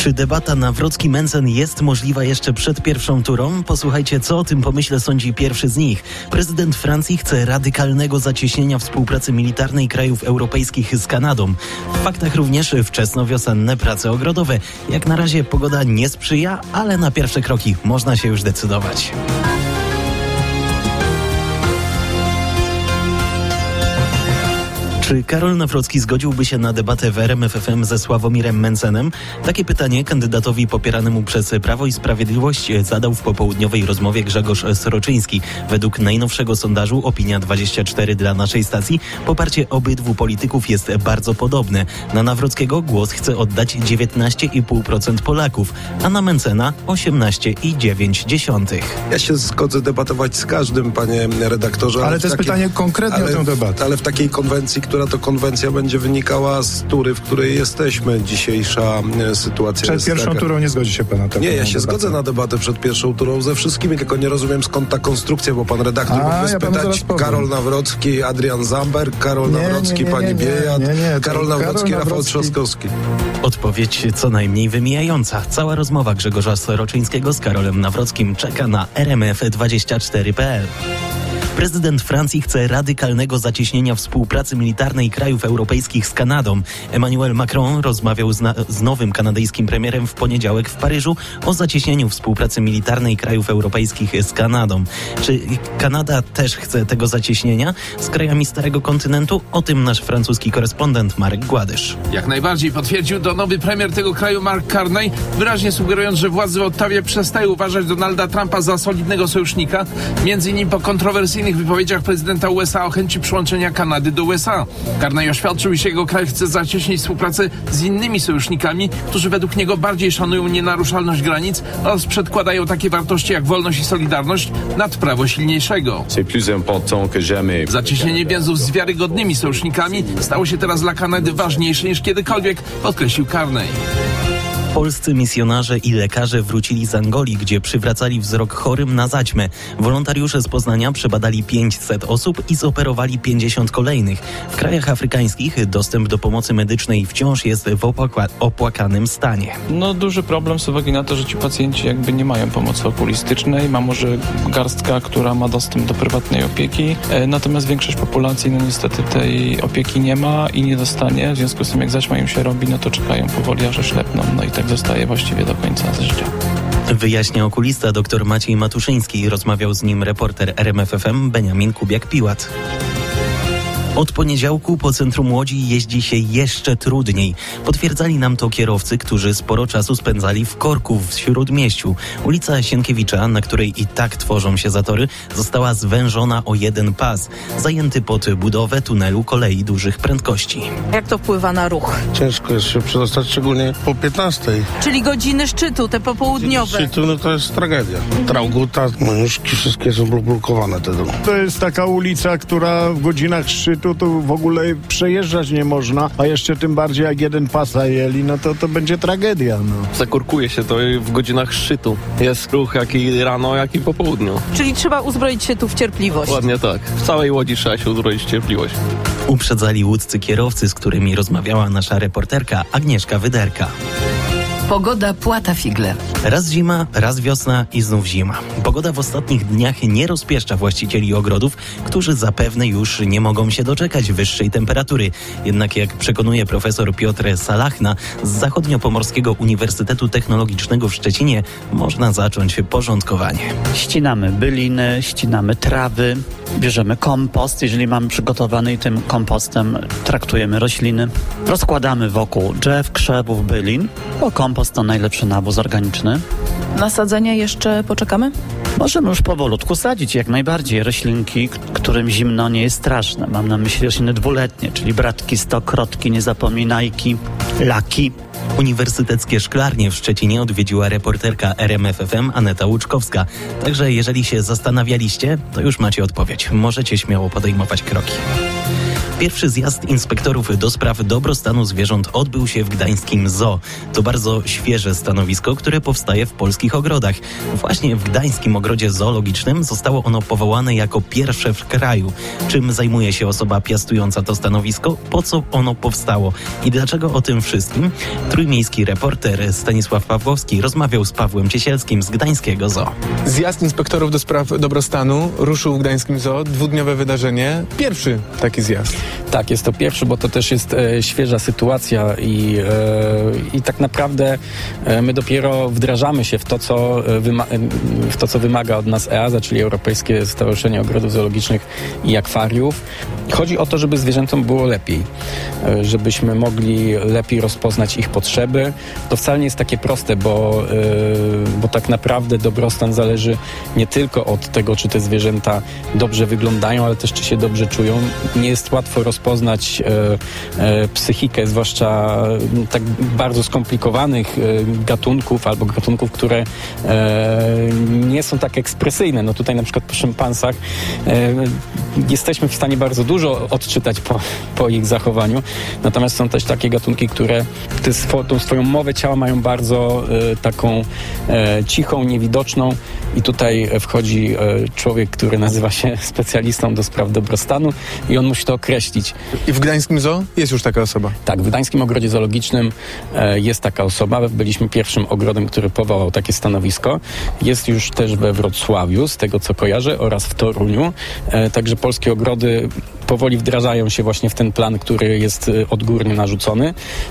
Czy debata Nawrocki-Mencen jest możliwa jeszcze przed pierwszą turą? Posłuchajcie, co o tym pomyśle sądzi pierwszy z nich. Prezydent Francji chce radykalnego zacieśnienia współpracy militarnej krajów europejskich z Kanadą. W faktach również wczesnowiosenne prace ogrodowe. Jak na razie pogoda nie sprzyja, ale na pierwsze kroki można się już decydować. Czy Karol Nawrocki zgodziłby się na debatę w RMF FM ze Sławomirem Mencenem? Takie pytanie kandydatowi popieranemu przez Prawo i Sprawiedliwość zadał w popołudniowej rozmowie Grzegorz Sroczyński. Według najnowszego sondażu Opinia24 dla naszej stacji poparcie obydwu polityków jest bardzo podobne. Na Nawrockiego głos chce oddać 19,5% Polaków, a na Mencena 18,9%. Ja się zgodzę debatować z każdym, panie redaktorze. Ale to jest pytanie konkretnie o tę debatę. Ale w takiej konwencji, która to konwencja będzie wynikała z tury, w której jesteśmy. Dzisiejsza sytuacja przed jest pierwszą taka. turą nie zgodzi się pan na to? Nie, ja się zgodzę na debatę przed pierwszą turą ze wszystkimi, tylko nie rozumiem skąd ta konstrukcja, bo pan redaktor mógłby spytać Karol Nawrocki, Adrian Zamberg, Karol Nawrocki, pani Biejat, Karol Nawrocki, Rafał Trzaskowski. Odpowiedź co najmniej wymijająca. Cała rozmowa Grzegorza Sroczyńskiego z Karolem Nawrockim czeka na rmf24.pl. Prezydent Francji chce radykalnego zacieśnienia współpracy militarnej krajów europejskich z Kanadą. Emmanuel Macron rozmawiał z nowym kanadyjskim premierem w poniedziałek w Paryżu o zacieśnieniu współpracy militarnej krajów europejskich z Kanadą. Czy Kanada też chce tego zacieśnienia z krajami Starego Kontynentu? O tym nasz francuski korespondent Marek Gładysz. Jak najbardziej potwierdził to nowy premier tego kraju Mark Carney, wyraźnie sugerując, że władze w Ottawie przestają uważać Donalda Trumpa za solidnego sojusznika, między innymi po kontrowersyjnych wypowiedziach prezydenta USA o chęci przyłączenia Kanady do USA. Carney oświadczył, iż jego kraj chce zacieśnić współpracę z innymi sojusznikami, którzy według niego bardziej szanują nienaruszalność granic oraz przedkładają takie wartości jak wolność i solidarność nad prawo silniejszego. Zacieśnienie więzów z wiarygodnymi sojusznikami stało się teraz dla Kanady ważniejsze niż kiedykolwiek, podkreślił Carney. Polscy misjonarze i lekarze wrócili z Angolii, gdzie przywracali wzrok chorym na zaćmę. Wolontariusze z Poznania przebadali 500 osób i zoperowali 50 kolejnych. W krajach afrykańskich dostęp do pomocy medycznej wciąż jest w opłakanym stanie. Duży problem z uwagi na to, że ci pacjenci jakby nie mają pomocy okulistycznej. Ma może garstka, która ma dostęp do prywatnej opieki. Natomiast większość populacji niestety tej opieki nie ma i nie dostanie. W związku z tym jak zaćma im się robi, to czekają powoli, aż oślepną. I tak zostaje właściwie do końca życia. Wyjaśnia okulista dr Maciej Matuszyński. Rozmawiał z nim reporter RMF FM Beniamin Kubiak-Piłat. Od poniedziałku po centrum Łodzi jeździ się jeszcze trudniej. Potwierdzali nam to kierowcy, którzy sporo czasu spędzali w korku w Śródmieściu. Ulica Sienkiewicza, na której i tak tworzą się zatory, została zwężona o jeden pas, zajęty pod budowę tunelu kolei dużych prędkości. Jak to wpływa na ruch? Ciężko jest się przedostać, szczególnie po 15. Czyli godziny szczytu, te popołudniowe. Szczytu, to jest tragedia. Trauguta, Moniuszki, wszystkie są blokowane te drogi. To jest taka ulica, która w godzinach szczytu to w ogóle przejeżdżać nie można, a jeszcze tym bardziej jak jeden pas zajęli, to będzie tragedia. Zakorkuje się to w godzinach szczytu. Jest ruch jak i rano, jak i po południu. Czyli trzeba uzbroić się tu w cierpliwość. Ładnie tak. W całej Łodzi trzeba się uzbroić w cierpliwość. Uprzedzali łódzcy kierowcy, z którymi rozmawiała nasza reporterka Agnieszka Wyderka. Pogoda płata figle. Raz zima, raz wiosna i znów zima. Pogoda w ostatnich dniach nie rozpieszcza właścicieli ogrodów, którzy zapewne już nie mogą się doczekać wyższej temperatury. Jednak jak przekonuje profesor Piotr Salachna z Zachodniopomorskiego Uniwersytetu Technologicznego w Szczecinie, można zacząć porządkowanie. Ścinamy byliny, ścinamy trawy, bierzemy kompost, jeżeli mamy przygotowany i tym kompostem traktujemy rośliny. Rozkładamy wokół drzew, krzewów, bylin, bo kompost to najlepszy nawóz organiczny. Na sadzenie jeszcze poczekamy? Możemy już powolutku sadzić jak najbardziej roślinki, którym zimno nie jest straszne. Mam na myśli rośliny dwuletnie, czyli bratki, stokrotki, niezapominajki, laki. Uniwersyteckie szklarnie w Szczecinie odwiedziła reporterka RMF FM Aneta Łuczkowska. Także jeżeli się zastanawialiście, to już macie odpowiedź. Możecie śmiało podejmować kroki. Pierwszy zjazd inspektorów do spraw dobrostanu zwierząt odbył się w gdańskim zoo. To bardzo świeże stanowisko, które powstaje w polskich ogrodach. Właśnie w Gdańskim Ogrodzie Zoologicznym zostało ono powołane jako pierwsze w kraju. Czym zajmuje się osoba piastująca to stanowisko? Po co ono powstało? I dlaczego o tym wszystkim? Trójmiejski reporter Stanisław Pawłowski rozmawiał z Pawłem Ciesielskim z Gdańskiego Zoo. Zjazd inspektorów do spraw dobrostanu ruszył w Gdańskim Zoo. Dwudniowe wydarzenie. Pierwszy taki zjazd. Tak, jest to pierwszy, bo to też jest świeża sytuacja i tak naprawdę my dopiero wdrażamy się w to, co wymaga od nas EAZA, czyli Europejskie Stowarzyszenie Ogrodów Zoologicznych i Akwariów. Chodzi o to, żeby zwierzętom było lepiej, żebyśmy mogli lepiej rozpoznać ich potrzeby. To wcale nie jest takie proste, bo tak naprawdę dobrostan zależy nie tylko od tego, czy te zwierzęta dobrze wyglądają, ale też czy się dobrze czują. Nie jest łatwo rozpoznać psychikę, zwłaszcza tak bardzo skomplikowanych gatunków albo gatunków, które nie są tak ekspresyjne. No tutaj na przykład po szympansach jesteśmy w stanie bardzo dużo odczytać po ich zachowaniu. Natomiast są też takie gatunki, które tą swoją mowę ciała mają bardzo taką cichą, niewidoczną i tutaj wchodzi człowiek, który nazywa się specjalistą do spraw dobrostanu i on musi to określić. I w Gdańskim Zoo jest już taka osoba? Tak, w Gdańskim Ogrodzie Zoologicznym jest taka osoba. Byliśmy pierwszym ogrodem, który powołał takie stanowisko. Jest już też we Wrocławiu, z tego co kojarzę, oraz w Toruniu. Także polskie ogrody powoli wdrażają się właśnie w ten plan, który jest odgórnie narzucony.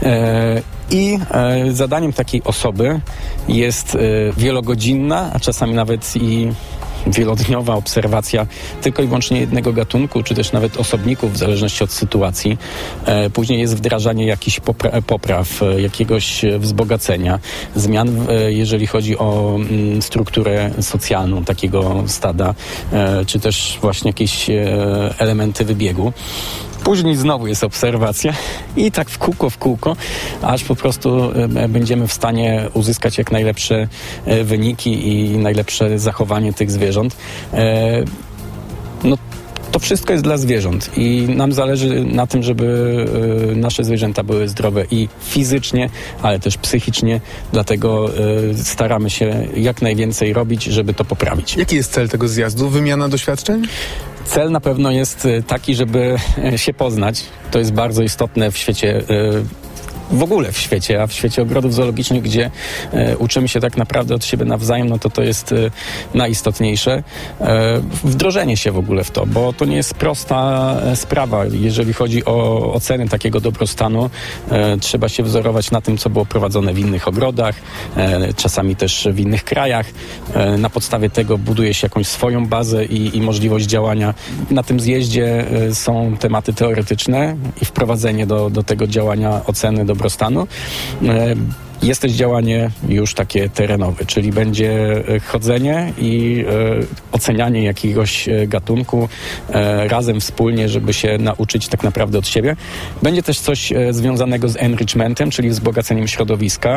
I zadaniem takiej osoby jest wielogodzinna, a czasami nawet i wielodniowa obserwacja tylko i wyłącznie jednego gatunku, czy też nawet osobników, w zależności od sytuacji. Później jest wdrażanie jakichś popraw, jakiegoś wzbogacenia, zmian, jeżeli chodzi o strukturę socjalną takiego stada, czy też właśnie jakieś elementy wybiegu. Później znowu jest obserwacja i tak w kółko, aż po prostu będziemy w stanie uzyskać jak najlepsze wyniki i najlepsze zachowanie tych zwierząt. To wszystko jest dla zwierząt i nam zależy na tym, żeby nasze zwierzęta były zdrowe i fizycznie, ale też psychicznie. Dlatego staramy się jak najwięcej robić, żeby to poprawić. Jaki jest cel tego zjazdu? Wymiana doświadczeń? Cel na pewno jest taki, żeby się poznać. To jest bardzo istotne w świecie, w ogóle w świecie, a w świecie ogrodów zoologicznych, gdzie uczymy się tak naprawdę od siebie nawzajem, no to jest najistotniejsze. Wdrożenie się w ogóle w to, bo to nie jest prosta sprawa. Jeżeli chodzi o ocenę takiego dobrostanu, trzeba się wzorować na tym, co było prowadzone w innych ogrodach, czasami też w innych krajach. Na podstawie tego buduje się jakąś swoją bazę i możliwość działania. Na tym zjeździe są tematy teoretyczne i wprowadzenie do tego działania oceny dobrostanu. Jest też działanie już takie terenowe, czyli będzie chodzenie i ocenianie jakiegoś gatunku razem, wspólnie, żeby się nauczyć tak naprawdę od siebie. Będzie też coś związanego z enrichmentem, czyli wzbogaceniem środowiska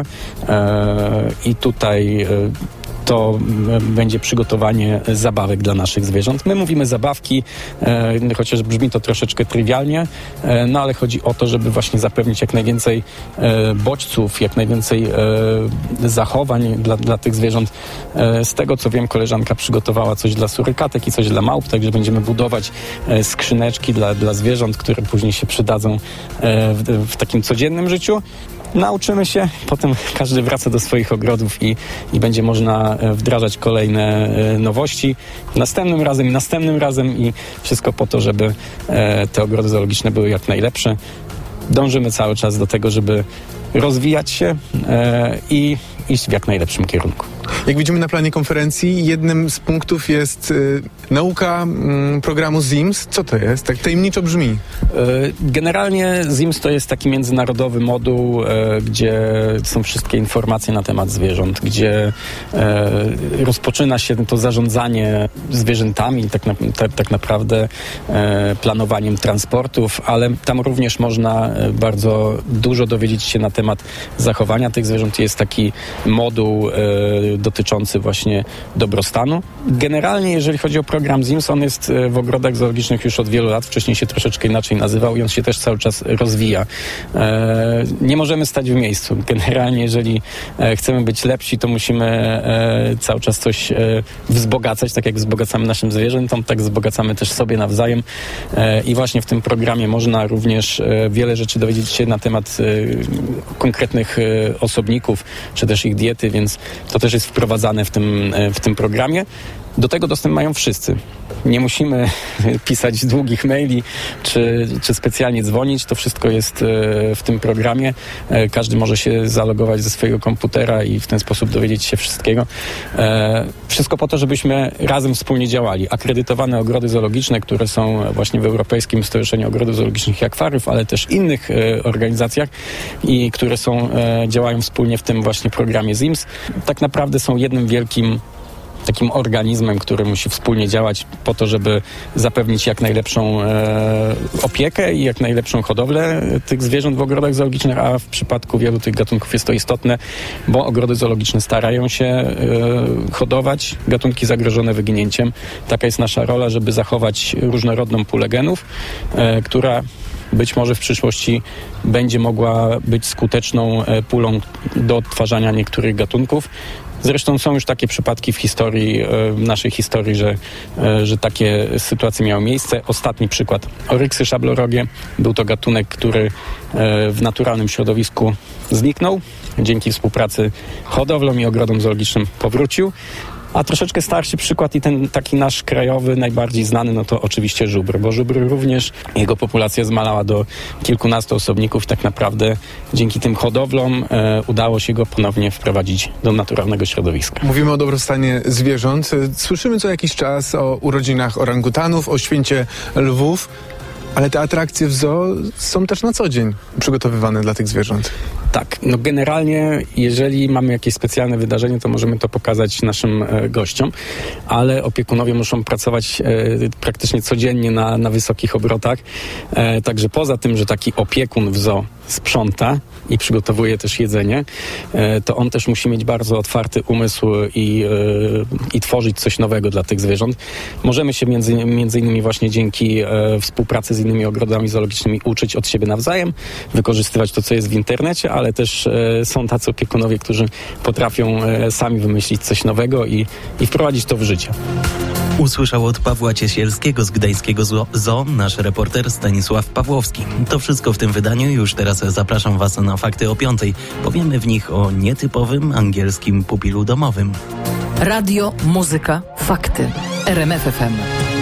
i tutaj to będzie przygotowanie zabawek dla naszych zwierząt. My mówimy zabawki, chociaż brzmi to troszeczkę trywialnie, no ale chodzi o to, żeby właśnie zapewnić jak najwięcej bodźców, jak najwięcej zachowań dla tych zwierząt. Z tego co wiem, koleżanka przygotowała coś dla surykatek i coś dla małp, także będziemy budować skrzyneczki dla zwierząt, które później się przydadzą w takim codziennym życiu. Nauczymy się, potem każdy wraca do swoich ogrodów i będzie można wdrażać kolejne nowości. Następnym razem i wszystko po to, żeby te ogrody zoologiczne były jak najlepsze. Dążymy cały czas do tego, żeby rozwijać się i iść w jak najlepszym kierunku. Jak widzimy na planie konferencji, jednym z punktów jest nauka programu ZIMS. Co to jest? Tak tajemniczo brzmi. Generalnie ZIMS to jest taki międzynarodowy moduł, gdzie są wszystkie informacje na temat zwierząt, gdzie rozpoczyna się to zarządzanie zwierzętami, tak naprawdę planowaniem transportów, ale tam również można bardzo dużo dowiedzieć się na temat zachowania tych zwierząt. Jest taki moduł dotyczący właśnie dobrostanu. Generalnie, jeżeli chodzi o program ZIMS, on jest w ogrodach zoologicznych już od wielu lat. Wcześniej się troszeczkę inaczej nazywał i on się też cały czas rozwija. Nie możemy stać w miejscu. Generalnie, jeżeli chcemy być lepsi, to musimy cały czas coś wzbogacać, tak jak wzbogacamy naszym zwierzętom, tak wzbogacamy też sobie nawzajem. I właśnie w tym programie można również wiele rzeczy dowiedzieć się na temat konkretnych osobników, czy też ich diety, więc to też jest wprowadzane w tym programie. Do tego dostęp mają wszyscy. Nie musimy pisać długich maili, czy specjalnie dzwonić. To wszystko jest w tym programie. Każdy może się zalogować ze swojego komputera i w ten sposób dowiedzieć się wszystkiego. Wszystko po to, żebyśmy razem wspólnie działali. Akredytowane ogrody zoologiczne, które są właśnie w Europejskim Stowarzyszeniu Ogrodów Zoologicznych i Akwariów, ale też innych organizacjach i które działają wspólnie w tym właśnie programie ZIMS, tak naprawdę są jednym wielkim takim organizmem, który musi wspólnie działać po to, żeby zapewnić jak najlepszą opiekę i jak najlepszą hodowlę tych zwierząt w ogrodach zoologicznych, a w przypadku wielu tych gatunków jest to istotne, bo ogrody zoologiczne starają się hodować gatunki zagrożone wyginięciem. Taka jest nasza rola, żeby zachować różnorodną pulę genów, która być może w przyszłości będzie mogła być skuteczną pulą do odtwarzania niektórych gatunków. Zresztą są już takie przypadki w historii, w naszej historii, że takie sytuacje miały miejsce. Ostatni przykład, oryksy szablorogie. Był to gatunek, który w naturalnym środowisku zniknął. Dzięki współpracy hodowlom i ogrodom zoologicznym powrócił. A troszeczkę starszy przykład i ten taki nasz krajowy, najbardziej znany, no to oczywiście żubr, bo żubr również, jego populacja zmalała do kilkunastu osobników i tak naprawdę dzięki tym hodowlom udało się go ponownie wprowadzić do naturalnego środowiska. Mówimy o dobrostanie zwierząt. Słyszymy co jakiś czas o urodzinach orangutanów, o święcie lwów, ale te atrakcje w zoo są też na co dzień przygotowywane dla tych zwierząt. Tak, no generalnie jeżeli mamy jakieś specjalne wydarzenie, to możemy to pokazać naszym gościom, ale opiekunowie muszą pracować praktycznie codziennie na wysokich obrotach, także poza tym, że taki opiekun w zoo sprząta i przygotowuje też jedzenie, to on też musi mieć bardzo otwarty umysł i tworzyć coś nowego dla tych zwierząt. Możemy się między innymi właśnie dzięki współpracy z innymi ogrodami zoologicznymi uczyć od siebie nawzajem, wykorzystywać to, co jest w internecie, ale też są tacy opiekunowie, którzy potrafią sami wymyślić coś nowego i wprowadzić to w życie. Usłyszał od Pawła Ciesielskiego z Gdańskiego Zoo nasz reporter Stanisław Pawłowski. To wszystko w tym wydaniu. Już teraz zapraszam Was na Fakty o 5:00. Powiemy w nich o nietypowym angielskim pupilu domowym. Radio, muzyka, fakty. RMF FM.